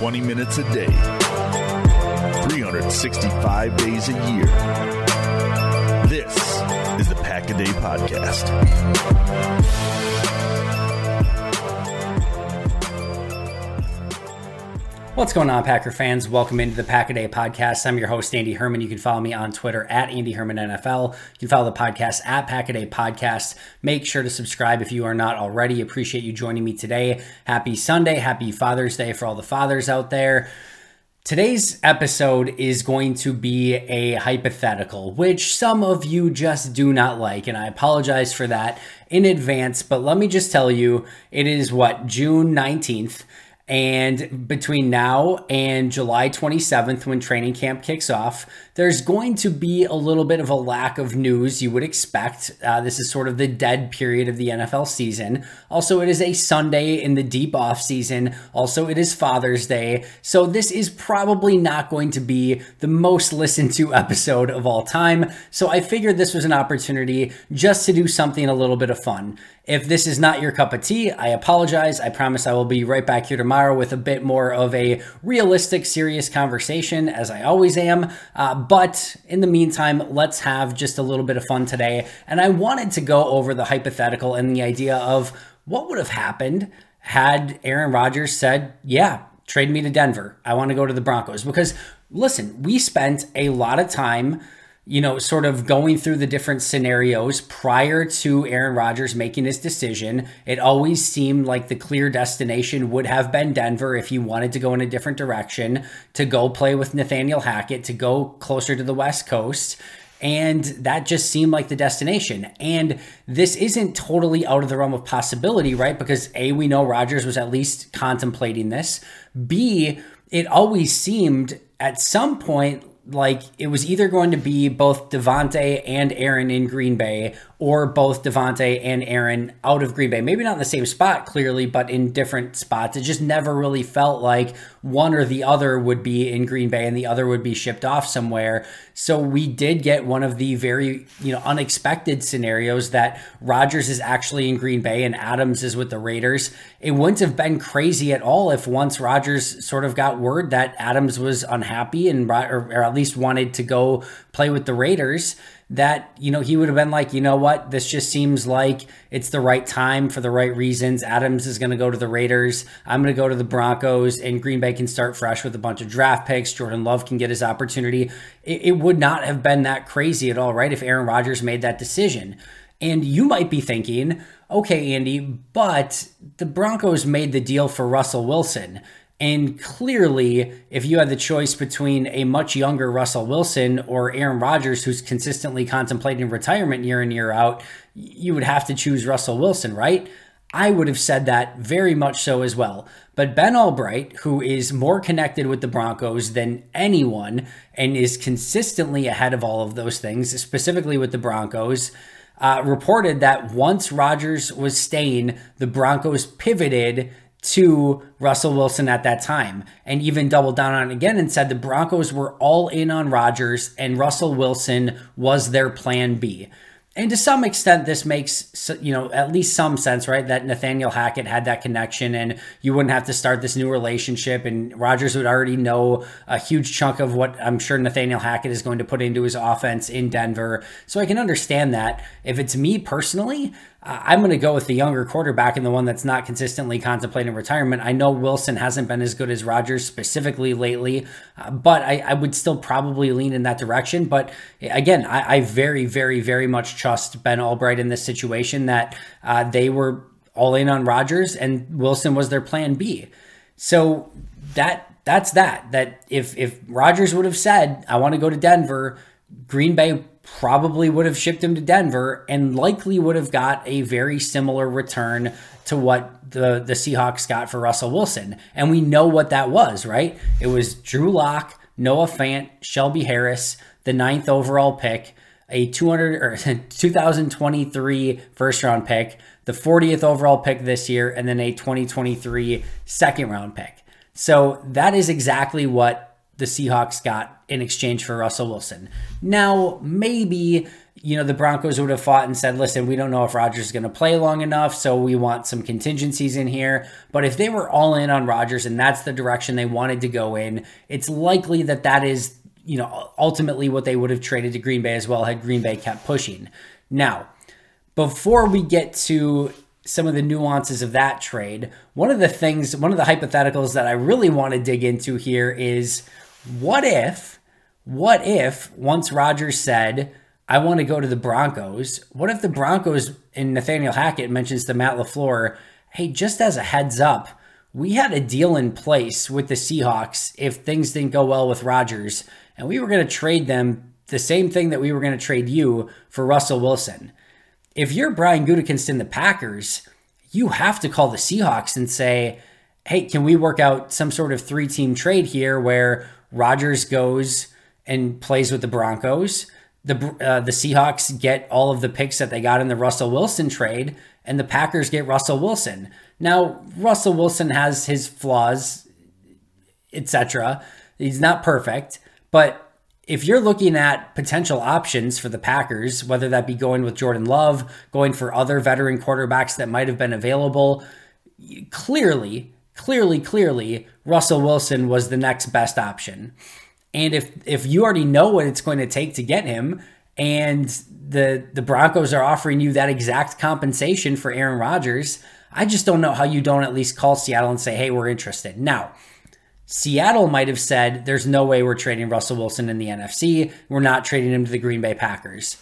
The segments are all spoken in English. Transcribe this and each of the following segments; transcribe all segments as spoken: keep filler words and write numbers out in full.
twenty minutes a day, three hundred sixty-five days a year. This is the Pack a Day Podcast. What's going on, Packer fans? Welcome into the Pack a Day Podcast. I'm your host, Andy Herman. You can follow me on Twitter at Andy Herman N F L. You can follow the podcast at Pack a Day Podcast. Make sure to subscribe if you are not already. Appreciate you joining me today. Happy Sunday. Happy Father's Day for all the fathers out there. Today's episode is going to be a hypothetical, which some of you just do not like, and I apologize for that in advance. But let me just tell you, it is what, June nineteenth. And between now and July twenty-seventh, when training camp kicks off, there's going to be a little bit of a lack of news you would expect. Uh, this is sort of the dead period of the N F L season. Also, it is a Sunday in the deep off season. Also, it is Father's Day. So this is probably not going to be the most listened to episode of all time. So I figured this was an opportunity just to do something a little bit of fun. If this is not your cup of tea, I apologize. I promise I will be right back here tomorrow with a bit more of a realistic, serious conversation, as I always am. Uh, but in the meantime, let's have just a little bit of fun today. And I wanted to go over the hypothetical and the idea of what would have happened had Aaron Rodgers said, yeah, trade me to Denver. I want to go to the Broncos. Because listen, we spent a lot of time you know, sort of going through the different scenarios prior to Aaron Rodgers making his decision. It always seemed like the clear destination would have been Denver if he wanted to go in a different direction, to go play with Nathaniel Hackett, to go closer to the West Coast. And that just seemed like the destination. And this isn't totally out of the realm of possibility, right? Because A, we know Rodgers was at least contemplating this. B, it always seemed at some point like it was either going to be both Davante and Aaron in Green Bay, or both Davante and Aaron out of Green Bay. Maybe not in the same spot, clearly, but in different spots. It just never really felt like one or the other would be in Green Bay and the other would be shipped off somewhere. So we did get one of the very, you know, unexpected scenarios that Rodgers is actually in Green Bay and Adams is with the Raiders. It wouldn't have been crazy at all if once Rodgers sort of got word that Adams was unhappy and or, or at least wanted to go play with the Raiders, that, you know, he would have been like, you know what, this just seems like it's the right time for the right reasons. Adams is going to go to the Raiders. I'm going to go to the Broncos, and Green Bay can start fresh with a bunch of draft picks. Jordan Love can get his opportunity. It, it would not have been that crazy at all, right, if Aaron Rodgers made that decision. And you might be thinking, okay, Andy, but the Broncos made the deal for Russell Wilson. And clearly, if you had the choice between a much younger Russell Wilson or Aaron Rodgers, who's consistently contemplating retirement year in, year out, you would have to choose Russell Wilson, right? I would have said that very much so as well. But Ben Albright, who is more connected with the Broncos than anyone and is consistently ahead of all of those things, specifically with the Broncos, uh, reported that once Rodgers was staying, the Broncos pivoted to Russell Wilson at that time, and even doubled down on it again and said the Broncos were all in on Rodgers and Russell Wilson was their plan B. And to some extent, this makes, you know, at least some sense, right? That Nathaniel Hackett had that connection and you wouldn't have to start this new relationship, and Rodgers would already know a huge chunk of what I'm sure Nathaniel Hackett is going to put into his offense in Denver. So I can understand that. If it's me personally, I'm going to go with the younger quarterback and the one that's not consistently contemplating retirement. I know Wilson hasn't been as good as Rodgers specifically lately, uh, but I, I would still probably lean in that direction. But again, I, I very, very, very much trust Ben Albright in this situation, that uh, they were all in on Rodgers and Wilson was their plan B. So that that's that. That if if Rodgers would have said, I want to go to Denver, Green Bay probably would have shipped him to Denver and likely would have got a very similar return to what the, the Seahawks got for Russell Wilson. And we know what that was, right? It was Drew Lock, Noah Fant, Shelby Harris, the ninth overall pick, a two hundred or two thousand twenty-three first round pick, the fortieth overall pick this year, and then a twenty twenty-three second round pick. So that is exactly what the Seahawks got in exchange for Russell Wilson. Now, maybe, you know, the Broncos would have fought and said, listen, we don't know if Rodgers is going to play long enough, so we want some contingencies in here. But if they were all in on Rodgers and that's the direction they wanted to go in, it's likely that that is, you know, ultimately what they would have traded to Green Bay as well had Green Bay kept pushing. Now, before we get to some of the nuances of that trade, one of the things, one of the hypotheticals that I really want to dig into here is what if, what if once Rodgers said, I want to go to the Broncos, what if the Broncos and Nathaniel Hackett mentions to Matt LaFleur, hey, just as a heads up, we had a deal in place with the Seahawks if things didn't go well with Rodgers, and we were going to trade them the same thing that we were going to trade you for Russell Wilson. If you're Brian Gutekunst in the Packers, you have to call the Seahawks and say, hey, can we work out some sort of three-team trade here where Rodgers goes and plays with the Broncos, the uh, the Seahawks get all of the picks that they got in the Russell Wilson trade, and the Packers get Russell Wilson. Now, Russell Wilson has his flaws, et cetera. He's not perfect, but if you're looking at potential options for the Packers, whether that be going with Jordan Love, going for other veteran quarterbacks that might have been available, clearly, clearly, clearly, Russell Wilson was the next best option. And if if you already know what it's going to take to get him, and the the Broncos are offering you that exact compensation for Aaron Rodgers, I just don't know how you don't at least call Seattle and say, hey, we're interested. Now, Seattle might have said, there's no way we're trading Russell Wilson in the N F C. We're not trading him to the Green Bay Packers.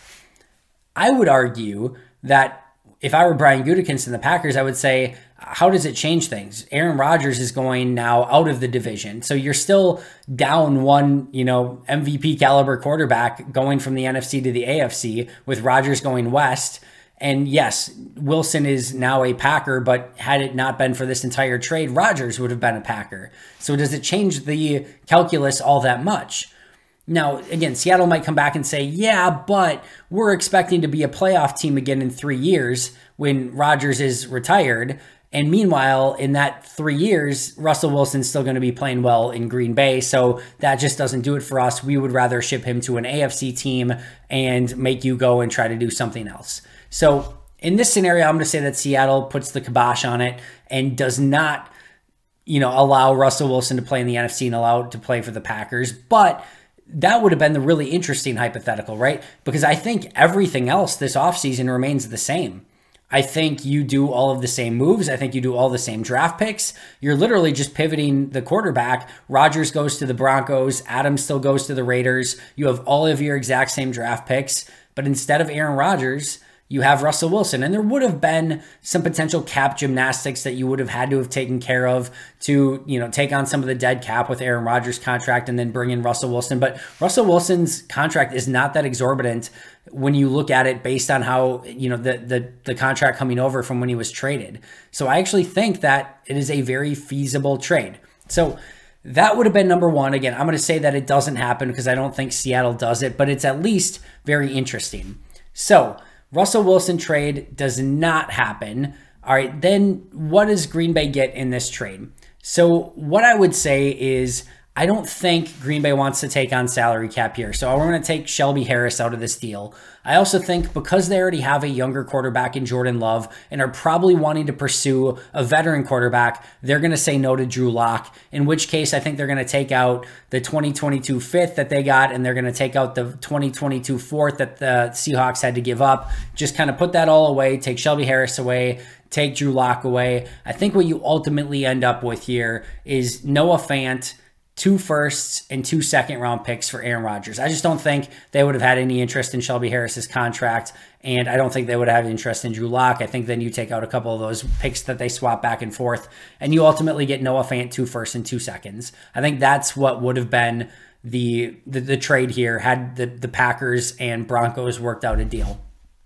I would argue that if I were Brian Gutekunst in the Packers, I would say, how does it change things? Aaron Rodgers is going now out of the division. So you're still down one, you know, M V P caliber quarterback going from the N F C to the A F C with Rodgers going west. And yes, Wilson is now a Packer, but had it not been for this entire trade, Rodgers would have been a Packer. So does it change the calculus all that much? Now, again, Seattle might come back and say, yeah, but we're expecting to be a playoff team again in three years when Rodgers is retired. And meanwhile, in that three years, Russell Wilson's still going to be playing well in Green Bay. So that just doesn't do it for us. We would rather ship him to an A F C team and make you go and try to do something else. So in this scenario, I'm going to say that Seattle puts the kibosh on it and does not, you know, allow Russell Wilson to play in the N F C and allow it to play for the Packers. But that would have been the really interesting hypothetical, right? Because I think everything else this offseason remains the same. I think you do all of the same moves. I think you do all the same draft picks. You're literally just pivoting the quarterback. Rodgers goes to the Broncos. Adams still goes to the Raiders. You have all of your exact same draft picks. But instead of Aaron Rodgers, you have Russell Wilson. And there would have been some potential cap gymnastics that you would have had to have taken care of to, you know, take on some of the dead cap with Aaron Rodgers' contract and then bring in Russell Wilson. But Russell Wilson's contract is not that exorbitant when you look at it based on how, you know, the the the contract coming over from when he was traded. So I actually think that it is a very feasible trade. So that would have been number one. Again, I'm going to say that it doesn't happen because I don't think Seattle does it, but it's at least very interesting. So Russell Wilson trade does not happen. All right, then what does Green Bay get in this trade? So what I would say is I don't think Green Bay wants to take on salary cap here. So we're going to take Shelby Harris out of this deal. I also think because they already have a younger quarterback in Jordan Love and are probably wanting to pursue a veteran quarterback, they're going to say no to Drew Lock, in which case I think they're going to take out the twenty twenty-two fifth that they got, and they're going to take out the twenty twenty-two fourth that the Seahawks had to give up. Just kind of put that all away, take Shelby Harris away, take Drew Lock away. I think what you ultimately end up with here is Noah Fant, two firsts and two second round picks for Aaron Rodgers. I just don't think they would have had any interest in Shelby Harris's contract, and I don't think they would have interest in Drew Lock. I think then you take out a couple of those picks that they swap back and forth, and you ultimately get Noah Fant, two firsts and two seconds. I think that's what would have been the the, the trade here had the, the Packers and Broncos worked out a deal.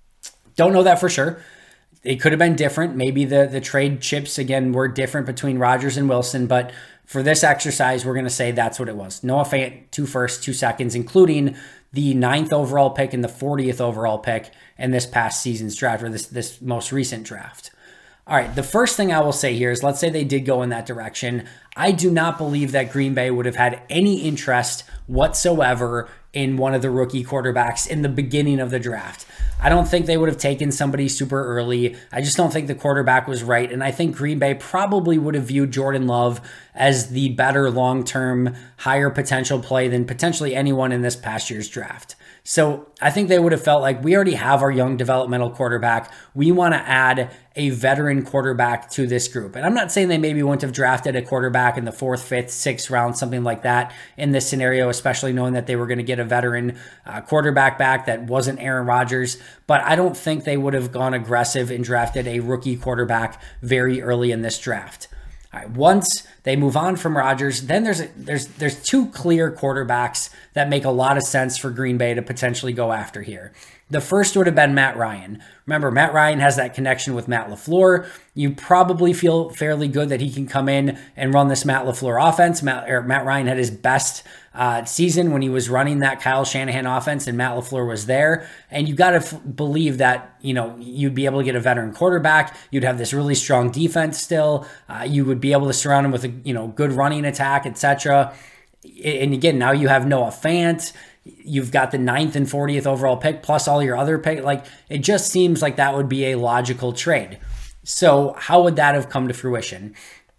Don't know that for sure. It could have been different. Maybe the, the trade chips, again, were different between Rodgers and Wilson, but for this exercise, we're going to say that's what it was. Noah Fant, two firsts, two seconds, including the ninth overall pick and the fortieth overall pick in this past season's draft, or this, this most recent draft. All right, the first thing I will say here is, let's say they did go in that direction. I do not believe that Green Bay would have had any interest whatsoever in one of the rookie quarterbacks in the beginning of the draft. I don't think they would have taken somebody super early. I just don't think the quarterback was right. And I think Green Bay probably would have viewed Jordan Love as the better long-term, higher potential play than potentially anyone in this past year's draft. So I think they would have felt like, we already have our young developmental quarterback. We want to add a veteran quarterback to this group. And I'm not saying they maybe wouldn't have drafted a quarterback in the fourth, fifth, sixth round, something like that in this scenario, especially knowing that they were going to get a veteran uh, quarterback back that wasn't Aaron Rodgers. But I don't think they would have gone aggressive and drafted a rookie quarterback very early in this draft. All right, once they move on from Rodgers, then there's a, there's there's two clear quarterbacks that make a lot of sense for Green Bay to potentially go after here. The first would have been Matt Ryan. Remember, Matt Ryan has that connection with Matt LaFleur. You probably feel fairly good that he can come in and run this Matt LaFleur offense. Matt, or Matt Ryan had his best uh, season when he was running that Kyle Shanahan offense and Matt LaFleur was there. And you got to f- believe that, you know, you'd be able to get a veteran quarterback. You'd have this really strong defense still. Uh, you would be able to surround him with a, you know, good running attack, et cetera. And again, now you have Noah Fant. You've got the ninth and fortieth overall pick plus all your other pick. Like, it just seems like that would be a logical trade. So how would that have come to fruition?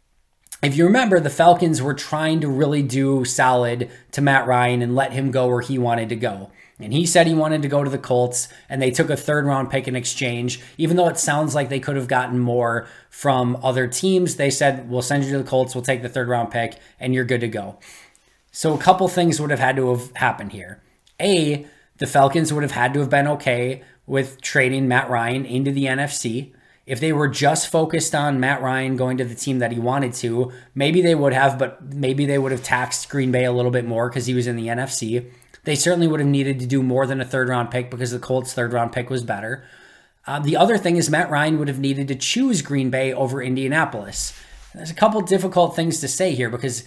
If you remember, the Falcons were trying to really do solid to Matt Ryan and let him go where he wanted to go. And he said he wanted to go to the Colts, and they took a third round pick in exchange. Even though it sounds like they could have gotten more from other teams, they said, we'll send you to the Colts, we'll take the third round pick, and you're good to go. So a couple things would have had to have happened here. A, the Falcons would have had to have been okay with trading Matt Ryan into the N F C. If they were just focused on Matt Ryan going to the team that he wanted to, maybe they would have, but maybe they would have taxed Green Bay a little bit more because he was in the N F C. They certainly would have needed to do more than a third round pick because the Colts' third round pick was better. Uh, the other thing is Matt Ryan would have needed to choose Green Bay over Indianapolis. There's a couple difficult things to say here because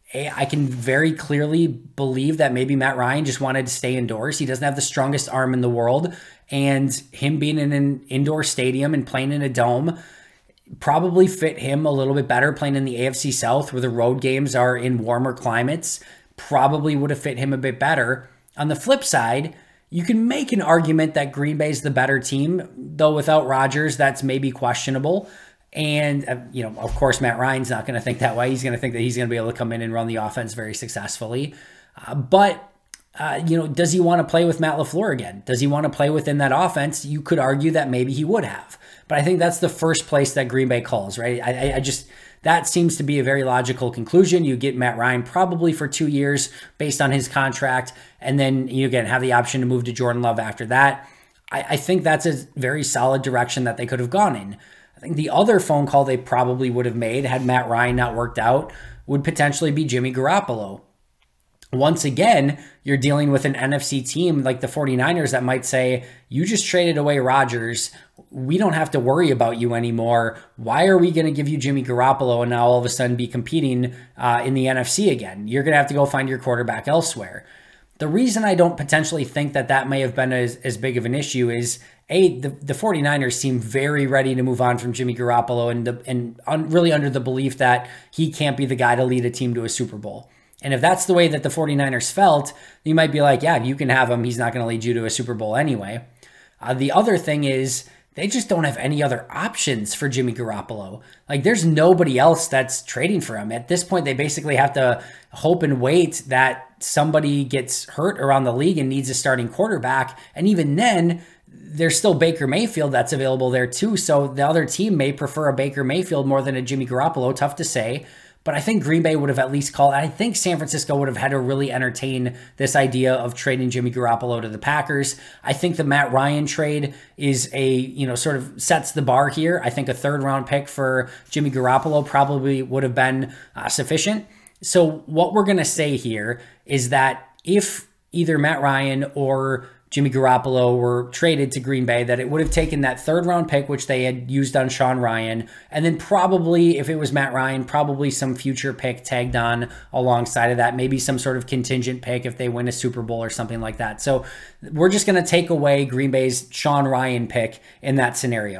I can very clearly believe that maybe Matt Ryan just wanted to stay indoors. He doesn't have the strongest arm in the world, and him being in an indoor stadium and playing in a dome probably fit him a little bit better. Playing in the A F C South where the road games are in warmer climates probably would have fit him a bit better. On the flip side, you can make an argument that Green Bay's the better team, though without Rodgers, that's maybe questionable. And, uh, you know, of course, Matt Ryan's not going to think that way. He's going to think that he's going to be able to come in and run the offense very successfully. Uh, but, uh, you know, does he want to play with Matt LaFleur again? Does he want to play within that offense? You could argue that maybe he would have. But I think that's the first place that Green Bay calls, right? I, I just, that seems to be a very logical conclusion. You get Matt Ryan probably for two years based on his contract. And then you, again, have the option to move to Jordan Love after that. I, I think that's a very solid direction that they could have gone in. I think the other phone call they probably would have made had Matt Ryan not worked out would potentially be Jimmy Garoppolo. Once again, you're dealing with an N F C team like the 49ers that might say, you just traded away Rodgers. We don't have to worry about you anymore. Why are we going to give you Jimmy Garoppolo and now all of a sudden be competing uh, in the N F C again? You're going to have to go find your quarterback elsewhere. The reason I don't potentially think that that may have been as, as big of an issue is, A, the, the 49ers seem very ready to move on from Jimmy Garoppolo and, the, and un, really under the belief that he can't be the guy to lead a team to a Super Bowl. And if that's the way that the 49ers felt, you might be like, yeah, you can have him. He's not going to lead you to a Super Bowl anyway. Uh, the other thing is they just don't have any other options for Jimmy Garoppolo. Like, there's nobody else that's trading for him. At this point, they basically have to hope and wait that somebody gets hurt around the league and needs a starting quarterback. And even then, there's still Baker Mayfield that's available there too. So the other team may prefer a Baker Mayfield more than a Jimmy Garoppolo. Tough to say. But I think Green Bay would have at least called, and I think San Francisco would have had to really entertain this idea of trading Jimmy Garoppolo to the Packers. I think the Matt Ryan trade is a, you know, sort of sets the bar here. I think a third round pick for Jimmy Garoppolo probably would have been uh, sufficient. So what we're going to say here is that if either Matt Ryan or Jimmy Garoppolo were traded to Green Bay, that it would have taken that third round pick, which they had used on Sean Ryan, and then probably, if it was Matt Ryan, probably some future pick tagged on alongside of that, maybe some sort of contingent pick if they win a Super Bowl or something like that. So we're just going to take away Green Bay's Sean Ryan pick in that scenario.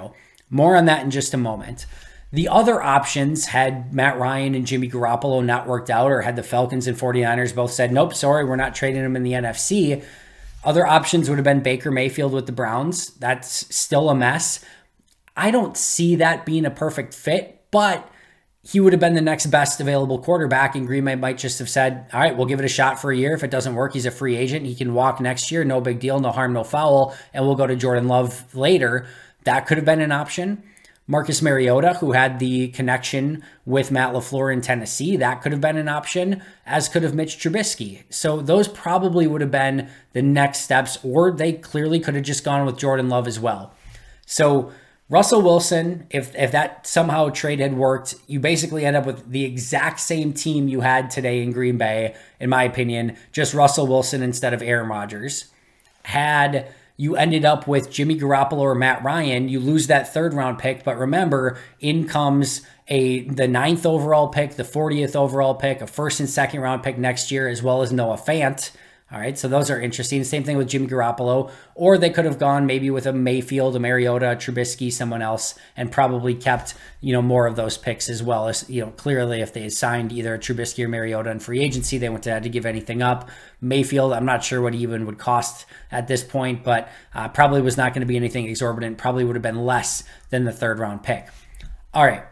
More on that in just a moment. The other options, had Matt Ryan and Jimmy Garoppolo not worked out, or had the Falcons and 49ers both said, nope, sorry, we're not trading him in the N F C. Other options would have been Baker Mayfield with the Browns. That's still a mess. I don't see that being a perfect fit, but he would have been the next best available quarterback, and Green Bay might just have said, all right, we'll give it a shot for a year. If it doesn't work, he's a free agent. He can walk next year. No big deal. No harm, no foul. And we'll go to Jordan Love later. That could have been an option. Marcus Mariota, who had the connection with Matt LaFleur in Tennessee, that could have been an option, as could have Mitch Trubisky. So those probably would have been the next steps, or they clearly could have just gone with Jordan Love as well. So Russell Wilson, if if that somehow trade had worked, you basically end up with the exact same team you had today in Green Bay, in my opinion, just Russell Wilson instead of Aaron Rodgers. Had you ended up with Jimmy Garoppolo or Matt Ryan, you lose that third round pick, but remember, in comes a the ninth overall pick, the fortieth overall pick, a first and second round pick next year, as well as Noah Fant. All right, so those are interesting. Same thing with Jimmy Garoppolo. Or they could have gone maybe with a Mayfield, a Mariota, a Trubisky, someone else, and probably kept, you know, more of those picks as well. As, you know, clearly if they had signed either a Trubisky or Mariota in free agency, they wouldn't have had to give anything up. Mayfield, I'm not sure what he even would cost at this point, but uh, probably was not going to be anything exorbitant. Probably would have been less than the third round pick. All right,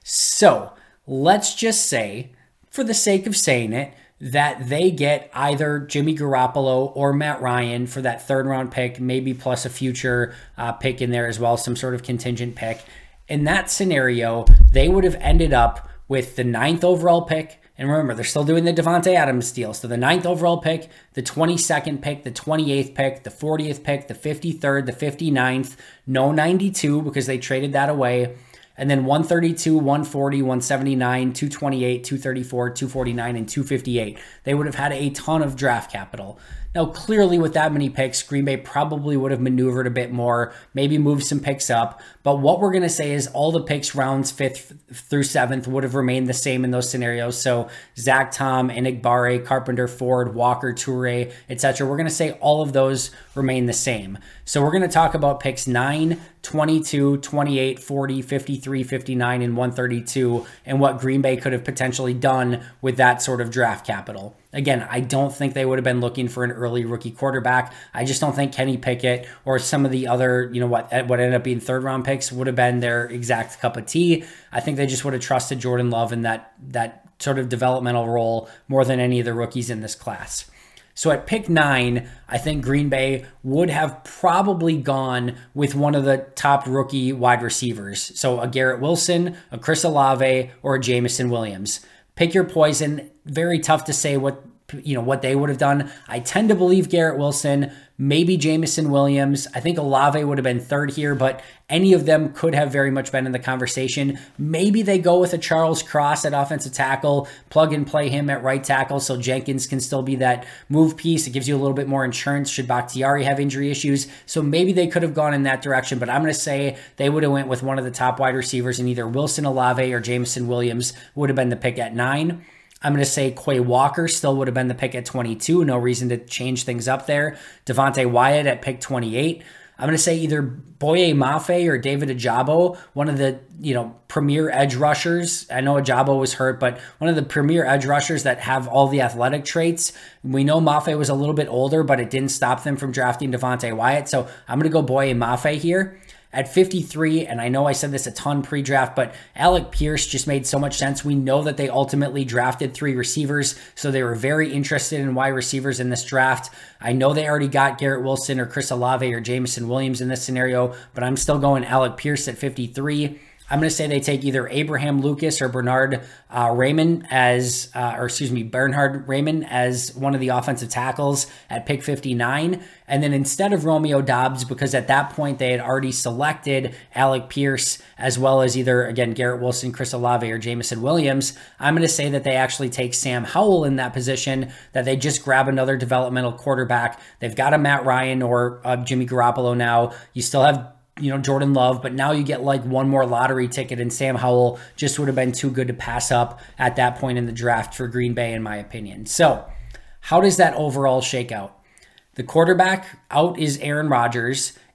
so let's just say, for the sake of saying it, that they get either Jimmy Garoppolo or Matt Ryan for that third round pick, maybe plus a future uh, pick in there as well, some sort of contingent pick. In that scenario, they would have ended up with the ninth overall pick. And remember, they're still doing the Davante Adams deal. So the ninth overall pick, the twenty-second pick, the twenty-eighth pick, the fortieth pick, the fifty-third, the fifty-ninth, no ninety-two because they traded that away. And then one thirty-two, one forty, one seventy-nine, two twenty-eight, two thirty-four, two forty-nine, and two fifty-eight. They would have had a ton of draft capital. Now, clearly with that many picks, Green Bay probably would have maneuvered a bit more, maybe moved some picks up. But what we're going to say is all the picks rounds fifth through seventh would have remained the same in those scenarios. So Zach Tom, Enigbare, Carpenter, Ford, Walker, Toure, et cetera. We're going to say all of those remain the same. So we're going to talk about picks nine, twenty-two, twenty-eight, forty, fifty-three, fifty-nine, and one thirty-two, and what Green Bay could have potentially done with that sort of draft capital. Again, I don't think they would have been looking for an early rookie quarterback. I just don't think Kenny Pickett or some of the other, you know, what what ended up being third round picks would have been their exact cup of tea. I think they just would have trusted Jordan Love in that that sort of developmental role more than any of the rookies in this class. So at pick nine, I think Green Bay would have probably gone with one of the top rookie wide receivers. So a Garrett Wilson, a Chris Olave, or a Jameson Williams. Pick your poison. Very tough to say what you know what they would have done. I tend to believe Garrett Wilson, maybe Jameson Williams. I think Olave would have been third here, but any of them could have very much been in the conversation. Maybe they go with a Charles Cross at offensive tackle, plug and play him at right tackle so Jenkins can still be that move piece. It gives you a little bit more insurance should Bakhtiari have injury issues. So maybe they could have gone in that direction, but I'm going to say they would have went with one of the top wide receivers, and either Wilson, Olave, or Jameson Williams would have been the pick at nine. I'm going to say Quay Walker still would have been the pick at twenty-two. No reason to change things up there. Devontae Wyatt at pick twenty-eight. I'm going to say either Boye Mafe or David Ojabo, one of the, you know, premier edge rushers. I know Ojabo was hurt, but one of the premier edge rushers that have all the athletic traits. We know Mafe was a little bit older, but it didn't stop them from drafting Devontae Wyatt. So I'm going to go Boye Mafe here. At fifty-three, and I know I said this a ton pre-draft, but Alec Pierce just made so much sense. We know that they ultimately drafted three receivers, so they were very interested in wide receivers in this draft. I know they already got Garrett Wilson or Chris Olave or Jameson Williams in this scenario, but I'm still going Alec Pierce at fifty-three. I'm going to say they take either Abraham Lucas or Bernard uh, Raymond as, uh, or excuse me, Bernhard Raymond as one of the offensive tackles at pick fifty-nine. And then instead of Romeo Doubs, because at that point they had already selected Alec Pierce as well as either, again, Garrett Wilson, Chris Olave, or Jameson Williams, I'm going to say that they actually take Sam Howell in that position, that they just grab another developmental quarterback. They've got a Matt Ryan or uh, Jimmy Garoppolo now. You still have you know, Jordan Love, but now you get like one more lottery ticket, and Sam Howell just would have been too good to pass up at that point in the draft for Green Bay, in my opinion. So how does that overall shake out? The quarterback out is Aaron Rodgers.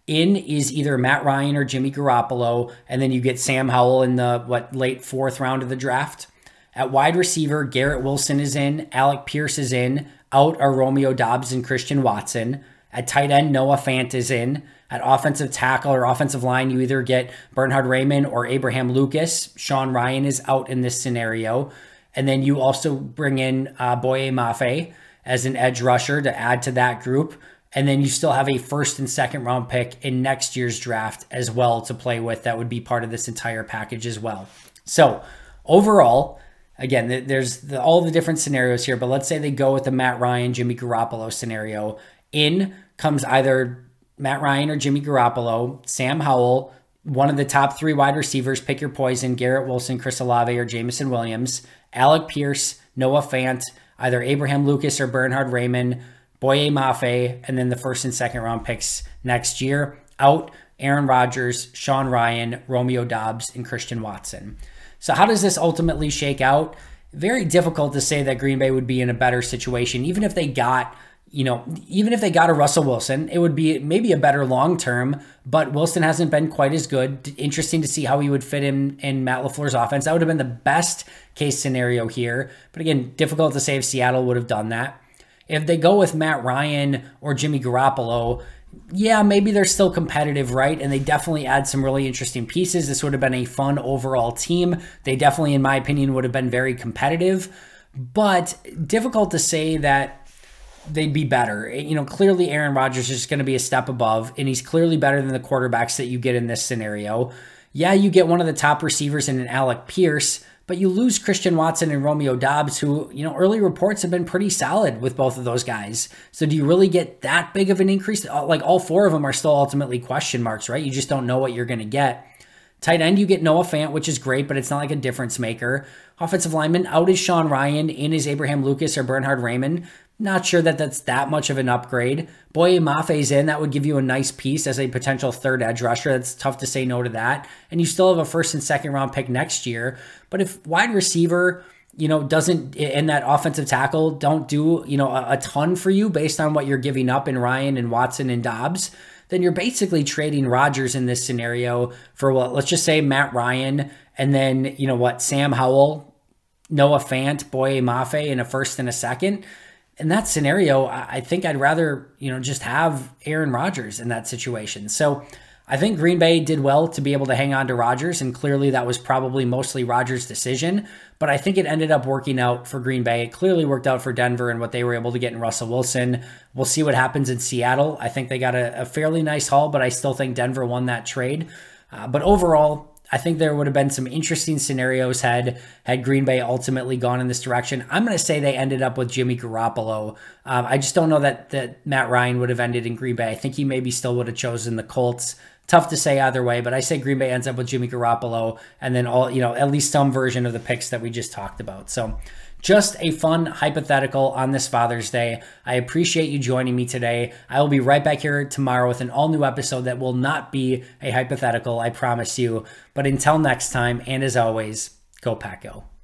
In is either Matt Ryan or Jimmy Garoppolo, and then you get Sam Howell in the what late fourth round of the draft. At wide receiver, Garrett Wilson is in, Alec Pierce is in, out are Romeo Doubs and Christian Watson. At tight end, Noah Fant is in. At offensive tackle or offensive line, you either get Bernhard Raymond or Abraham Lucas. Sean Ryan is out in this scenario. And then you also bring in uh, Boye Mafe as an edge rusher to add to that group. And then you still have a first and second round pick in next year's draft as well to play with. That would be part of this entire package as well. So overall, again, there's the, all the different scenarios here, but let's say they go with the Matt Ryan, Jimmy Garoppolo scenario. In comes either Matt Ryan or Jimmy Garoppolo, Sam Howell, one of the top three wide receivers, pick your poison, Garrett Wilson, Chris Olave, or Jameson Williams, Alec Pierce, Noah Fant, either Abraham Lucas or Bernhard Raymond, Boye Mafe, and then the first and second round picks next year. Out, Aaron Rodgers, Sean Ryan, Romeo Doubs, and Christian Watson. So how does this ultimately shake out? Very difficult to say that Green Bay would be in a better situation, even if they got You know, even if they got a Russell Wilson, it would be maybe a better long-term, but Wilson hasn't been quite as good. Interesting to see how he would fit in in Matt LaFleur's offense. That would have been the best case scenario here. But again, difficult to say if Seattle would have done that. If they go with Matt Ryan or Jimmy Garoppolo, yeah, maybe they're still competitive, right? And they definitely add some really interesting pieces. This would have been a fun overall team. They definitely, in my opinion, would have been very competitive, but difficult to say that they'd be better. You know, clearly Aaron Rodgers is going to be a step above, and he's clearly better than the quarterbacks that you get in this scenario. Yeah, you get one of the top receivers in an Alec Pierce, but you lose Christian Watson and Romeo Doubs, who, you know, early reports have been pretty solid with both of those guys. So do you really get that big of an increase? Like, all four of them are still ultimately question marks, right? You just don't know what you're going to get. Tight end, you get Noah Fant, which is great, but it's not like a difference maker. Offensive lineman, out is Sean Ryan, in is Abraham Lucas or Bernhard Raymond. Not sure that that's that much of an upgrade. Boye Mafe's in. That would give you a nice piece as a potential third edge rusher. That's tough to say no to that. And you still have a first and second round pick next year. But if wide receiver, you know, doesn't, and that offensive tackle don't do, you know, a, a ton for you based on what you're giving up in Ryan and Watson and Doubs, then you're basically trading Rodgers in this scenario for what, let's just say Matt Ryan, and then, you know what, Sam Howell, Noah Fant, Boye Mafe in a first and a second. In that scenario, I think I'd rather, you know, just have Aaron Rodgers in that situation. So I think Green Bay did well to be able to hang on to Rodgers, and clearly that was probably mostly Rodgers' decision, but I think it ended up working out for Green Bay. It clearly worked out for Denver and what they were able to get in Russell Wilson. We'll see what happens in Seattle. I think they got a, a fairly nice haul, but I still think Denver won that trade. Uh, but overall, I think there would have been some interesting scenarios had had Green Bay ultimately gone in this direction. I'm going to say they ended up with Jimmy Garoppolo. Um, I just don't know that, that Matt Ryan would have ended in Green Bay. I think he maybe still would have chosen the Colts. Tough to say either way, but I say Green Bay ends up with Jimmy Garoppolo and then all, you know, at least some version of the picks that we just talked about. So just a fun hypothetical on this Father's Day. I appreciate you joining me today. I will be right back here tomorrow with an all-new episode that will not be a hypothetical, I promise you. But until next time, and as always, go Pack Go.